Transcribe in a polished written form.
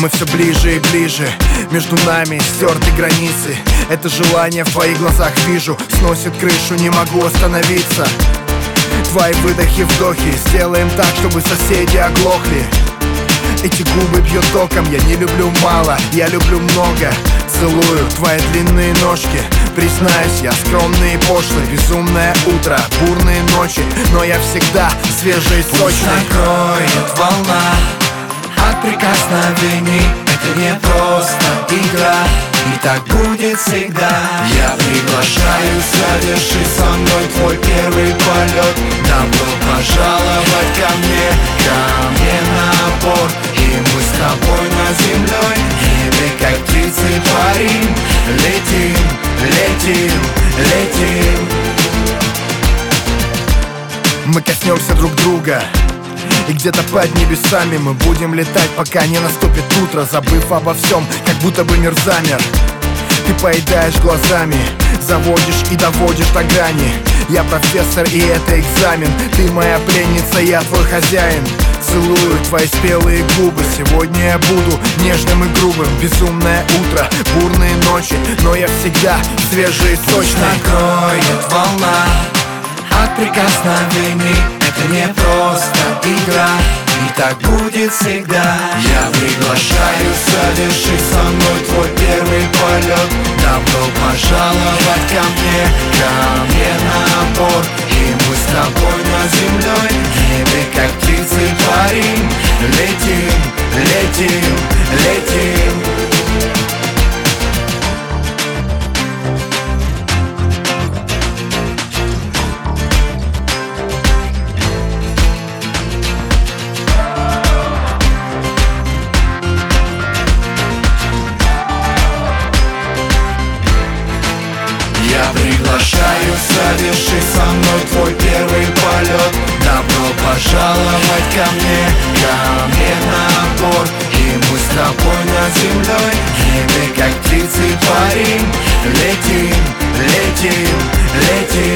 Мы все ближе и ближе, между нами стерты границы. Это желание в твоих глазах вижу, сносит крышу, не могу остановиться. Твои выдохи, вдохи, сделаем так, чтобы соседи оглохли. Эти губы бьют током, я не люблю мало, я люблю много. Целую твои длинные ножки, признаюсь, я скромный и пошлый. Безумное утро, бурные ночи, но я всегда свежий и сочный. Пусть накроет волна от прикосновений, это не просто игра, и так будет всегда. Я приглашаю, соверши со мной твой первый полет. Добро пожаловать ко мне на борт. И мы с тобой над землей, в небе как птицы парим. Летим, летим, летим. Мы коснемся друг друга, и где-то под небесами мы будем летать, пока не наступит утро, забыв обо всем, как будто бы мир замер. Ты поедаешь глазами, заводишь и доводишь до грани. Я профессор, и это экзамен. Ты моя пленница, я твой хозяин. Целую твои спелые губы. Сегодня я буду нежным и грубым. Безумное утро, бурные ночи, но я всегда свежий и сочный. Пусть накроет волна от прикосновений, это не просто игра, и так будет всегда. Я приглашаю, соверши со мной твой первый полет. Добро пожаловать ко мне на борт. И мы с тобой над землей, в небе как птицы парим. Летим, летим, летим. Я приглашаю, соверши со мной твой первый полет. Добро пожаловать ко мне на борт. И мы с тобой над землей, в небе как птицы парим. Летим, летим, летим.